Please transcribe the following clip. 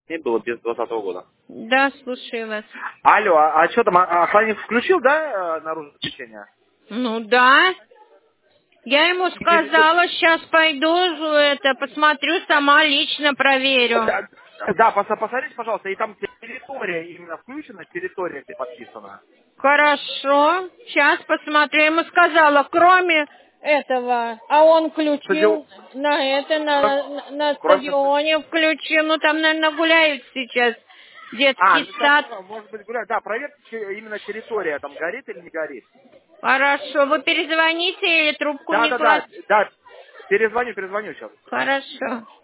Не было без 2020 года. Да, слушаю вас. Алло, а что там, охранник включил, да, наружное освещение? Ну да. Я ему сказала, сейчас пойду, посмотрю, сама лично проверю. Да, да, посмотрите, пожалуйста, и там территория именно включена, территория где подписана. Хорошо. Сейчас посмотрю. Я ему сказала, кроме этого, а он включил на Кроме... стадионе включил. Ну там, наверное, гуляют сейчас детский Ну сад. сейчас, может быть, гулять. Да, проверьте, именно территория там горит или не горит. Хорошо. Вы перезвоните или трубку Да, не да, да, кладете? да. Перезвоню сейчас. Хорошо.